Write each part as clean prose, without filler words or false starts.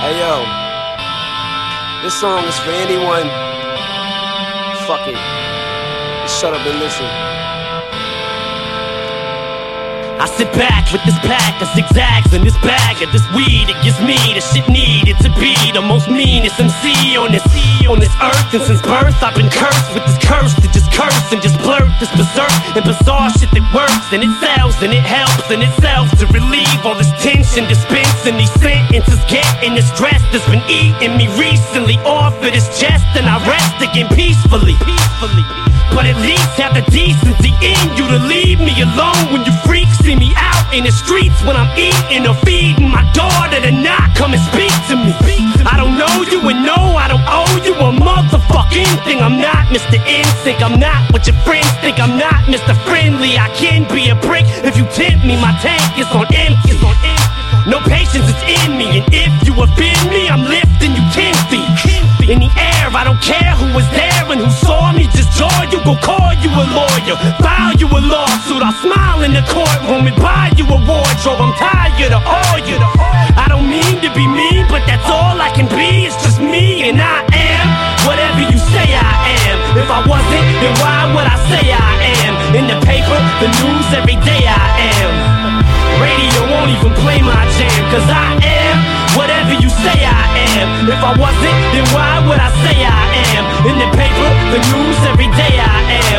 Hey yo, this song is for anyone. Fuck it. Just shut up and listen. I sit back with this pack of zigzags and this bag of this weed. It gives me the shit needed to be the most meanest MC on this earth. And since birth I've been cursed with this curse to just curse and just blurt this berserk and bizarre shit that works and it sells and it helps in itself to relieve all this tension, dispensing these sentences, getting this stress that's been eating me recently off of this chest. And I rest again peacefully. But at least have the decency in you to leave me alone when you freaks see me out in the streets when I'm eating or feeding my daughter to not come and speak to me. I don't know you and no, I don't owe you a motherfucking thing. I'm not Mr. Instinct, I'm not what your friends think. I'm not Mr. Friendly, I can be a prick if you tempt me. My tank is on empty. No patience is in me, and if you offend me, I'm lifting you 10 feet in the air. I don't care who was there and who saw me. Just joy you, go call you a lawyer, file you a lawsuit. I'll smile in the courtroom and buy you a wardrobe. I'm tired of all you. I don't mean to be mean, but that's all I can be. It's just me, and I am whatever you say I am. If I wasn't, then why would I say I am? In the paper, the news, every day I am. Radio won't even play my jam, cause I am whatever you say I am. If I wasn't, then why would I say I am? In the paper, the news, every day I am.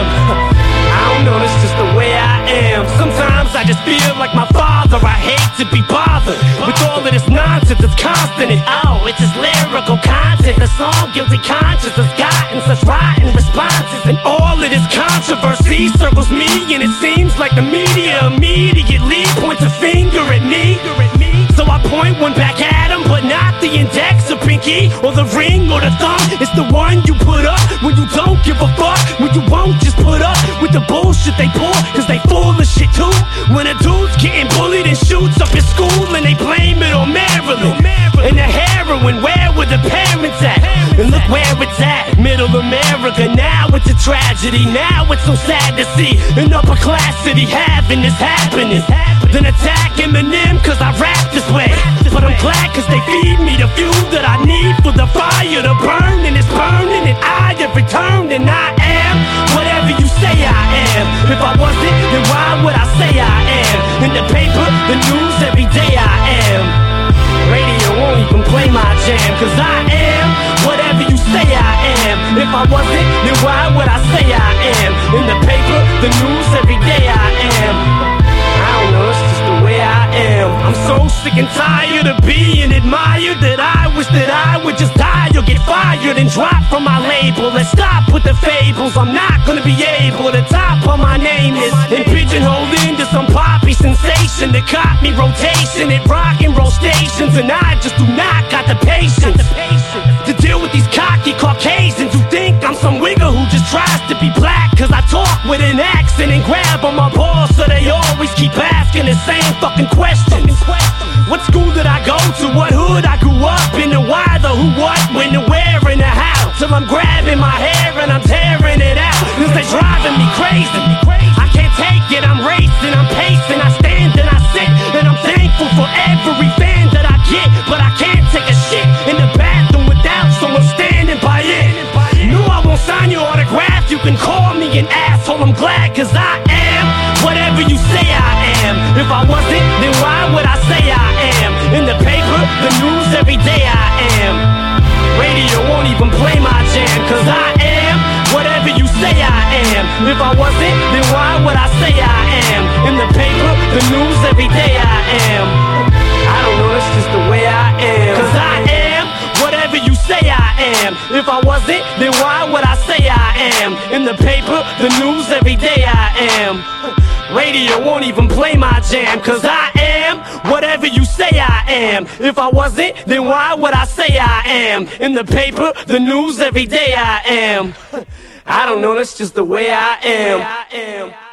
I don't know, that's just the way I am. Sometimes I just feel like my father. I hate to be bothered with all of this nonsense. It's constant and oh, it's just lyrical content. The song Guilty Conscience has gotten such rotten responses, and all of this controversy circles me, and it seems like the media immediately points a finger at me. So I point one back at him, but not the index or pinky or the ring or the thumb. It's the one you put up when you don't give a fuck, when you won't just put up with the bullshit they pull, cause they full of shit too. When a dude's getting bullied and shoots up his school and they blame it on Maryland and the heroin, where were the parents at? And look where it's at, middle America. Now it's a tragedy, now it's so sad to see an upper class city having this happening. Then attack Eminem cause I rap this way, but I'm glad cause they feed me the fuel that I need for the fire to burn. And it's burning and I have returned, and I am whatever you say I am. If I wasn't, then why would I say I am? In the paper, the news, every day I am. Radio won't even play my jam, cause I am whatever you say I am. If I wasn't, then why would I say I am? In the paper, the news, every day I am. I don't know, it's just the way I am. I'm so sick and tired of being admired that I wish that I would just die or get fired and drop from my label. Let's stop with the fables, I'm not gonna be able to top on my name is and pigeonholed into some poppy sensation that caught me rotation at rock and roll stations. And I just do not got the patience to deal with these cocky Caucasians who think I'm some wigger who just tries to be black. Cause I talk with an accent and grab on my balls, so they always keep asking the same fucking questions. What school did I go to? What hood I grew up in? And why the who, what, when, the where, and the how? Till I'm grabbing my hair and I'm tearing it out, cause they driving me crazy. I can't take it, I'm racing, I'm pacing, I stand and I sit, and I'm thankful for every fan that I get. But I can't take a shit in the bathroom without someone standing by it. No, I won't sign your autograph, you can call me an asshole, I'm glad cause I am whatever you say I am. If I wasn't, then why would I say I am? In the paper, the news, every day I am. Radio won't even play my jam, cause I am whatever you say I am. If I wasn't, then why would I say I am? In the paper, the news, every day I am. I don't know, it's just the way I am. Cause I am whatever you say I am. If I wasn't, then why would I say I am? In the paper, the news, every day I am. Radio won't even play my jam, cause I am whatever you say I am. If I wasn't, then why would I say I am? In the paper, the news, every day I am. I don't know, that's just the way I am.